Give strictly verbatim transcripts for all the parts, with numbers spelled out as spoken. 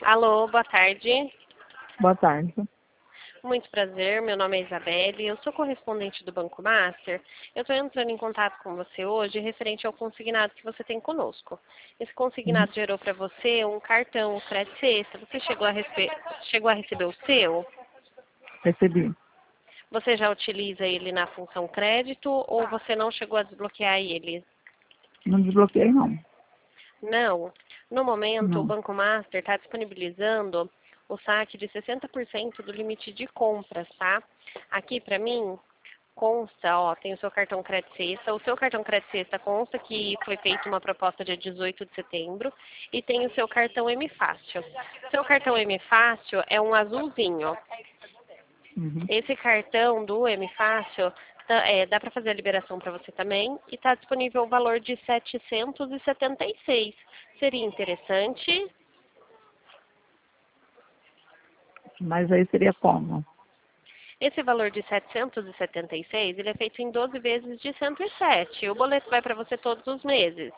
Alô, boa tarde. Boa tarde. Muito prazer, meu nome é Isabelle, eu sou correspondente do Banco Master. Eu estou entrando em contato com você hoje referente ao consignado que você tem conosco. Esse consignado Uhum. gerou para você um cartão crédito sexta. Você chegou a, rece- chegou a receber o seu? Recebi. Você já utiliza ele na função crédito ou você não chegou a desbloquear ele? Não desbloqueei, não. Não. No momento, o Não. Banco Master está disponibilizando o saque de sessenta por cento do limite de compras, tá? Aqui, para mim, consta, ó, tem o seu cartão crédito sexta. O seu cartão crédito sexta consta que foi feita uma proposta dia dezoito de setembro e tem o seu cartão M Fácil. Seu cartão M Fácil é um azulzinho. Uhum. Esse cartão do M Fácil tá- é, dá para fazer a liberação para você também e está disponível o valor de setecentos e setenta e seis. Seria interessante? Mas aí seria como? Esse valor de setecentos e setenta e seis, ele é feito em doze vezes de cento e sete. O boleto vai para você todos os meses.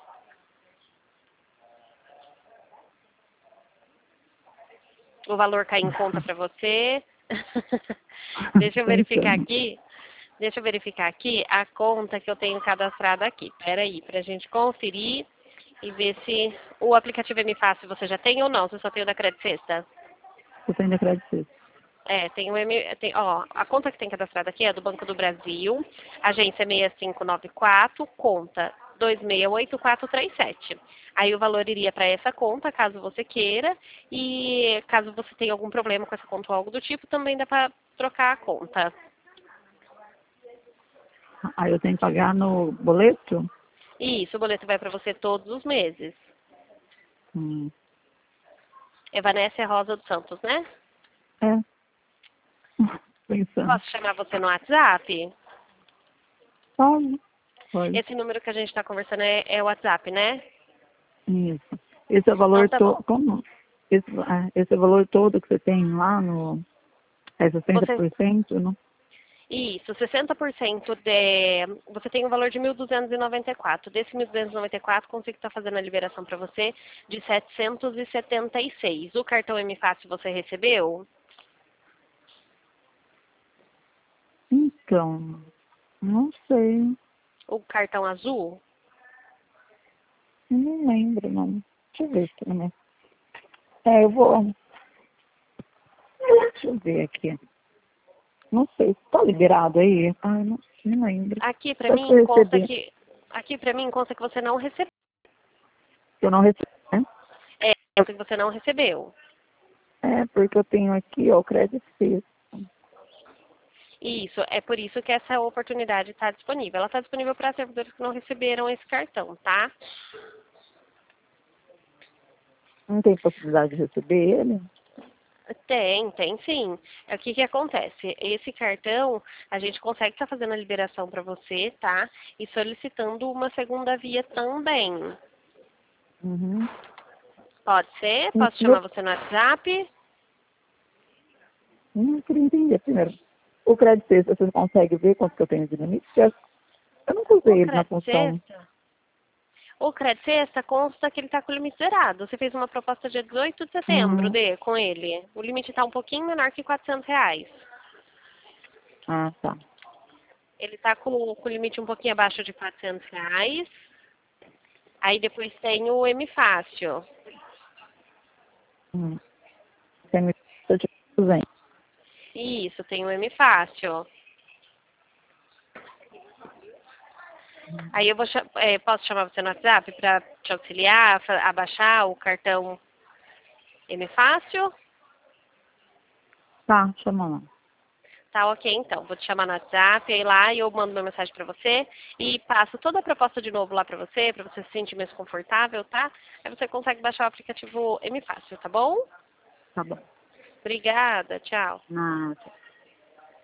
O valor cai em conta para você. Deixa eu verificar Pensando. aqui. Deixa eu verificar aqui a conta que eu tenho cadastrada aqui. Espera aí, para a gente conferir e ver se o aplicativo M Fácil você já tem ou não. Você só tem o da Credit Sexta? Eu tenho de crédito sexta. É, tem o M, tem, ó, a conta que tem cadastrada aqui é do Banco do Brasil, agência seis cinco nove quatro, conta dois seis oito quatro três sete. Aí o valor iria para essa conta, caso você queira, e caso você tenha algum problema com essa conta ou algo do tipo, também dá para trocar a conta. Aí eu tenho que pagar no boleto? E isso, o boleto vai para você todos os meses. Hum. É Vanessa Rosa dos Santos, né? É. Pensando. Posso chamar você no WhatsApp? Pode. Pode. Esse número que a gente está conversando é, é o WhatsApp, né? Isso. Esse é o Então valor tá todo. bom. Como? Esse, ah, esse é o valor todo que você tem lá no. É sessenta Você, por cento, não? isso, sessenta por cento de. Você tem um valor de mil duzentos e noventa e quatro. Desse mil duzentos e noventa e quatro, consigo estar fazendo a liberação para você de setecentos e setenta e seis. O cartão M Fácil você recebeu? Então. Não sei. O cartão azul? Eu não lembro, não. Deixa eu ver aqui, né? É, eu vou. Deixa eu ver aqui. Não sei, está liberado aí? Ai, não, não lembro. Aqui para Só que eu mim consta recebi. que. Aqui para mim consta que você não recebeu. Eu não recebi, né? É, consta que você não recebeu. É, porque eu tenho aqui, ó, o crédito fixo. Isso, é por isso que essa oportunidade está disponível. Ela está disponível para servidores que não receberam esse cartão, tá? Não tem possibilidade de receber ele? Tem, tem sim. É o que que acontece? Esse cartão, a gente consegue estar fazendo a liberação para você, tá? E solicitando uma segunda via também. Uhum. Pode ser? Hum, Posso chamar Eu você no WhatsApp? não queria entender primeiro. O crédito fixo, você consegue ver quanto que eu tenho de limite? Porque Eu eu nunca O usei ele na crédito função. sexta? O crédito sexta consta que ele está com o limite zerado. Você fez uma proposta dia dezoito de setembro Hum, de, com ele. O limite está um pouquinho menor que quatrocentos reais. ah, tá. Ele está com, com o limite um pouquinho abaixo de quatrocentos reais. Aí depois tem o M Fácil. Hum. Tem me de duzentos. Isso, tem o M Fácil. Aí eu vou, cha- eh, posso chamar você no WhatsApp para te auxiliar, fa- a baixar o cartão M Fácil? Tá, chama lá. Tá ok, então. Vou te chamar no WhatsApp, aí lá eu mando uma mensagem para você e passo toda a proposta de novo lá para você, para você se sentir mais confortável, tá? Aí você consegue baixar o aplicativo M Fácil, tá bom? Tá bom. Obrigada, tchau. Nada.